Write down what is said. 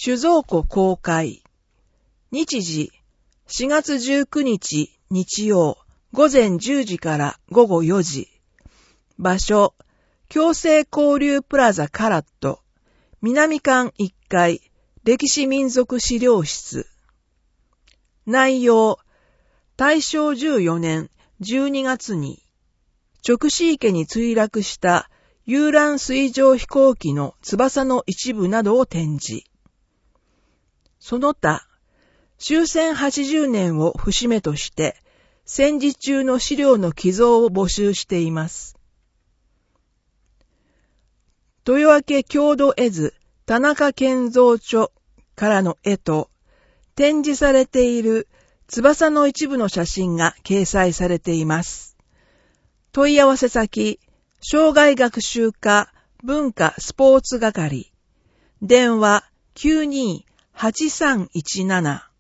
酒造庫公開。日時、4月19日日曜、午前10時から午後4時。場所、共生交流プラザカラット、南館1階、歴史民族資料室。内容、大正14年12月に、直視池に墜落した遊覧水上飛行機の翼の一部などを展示。その他、終戦80年を節目として、戦時中の資料の寄贈を募集しています。豊明郷土絵図田中建造著からの絵と、展示されている翼の一部の写真が掲載されています。問い合わせ先、障害学習課文化スポーツ係、電話 92-8317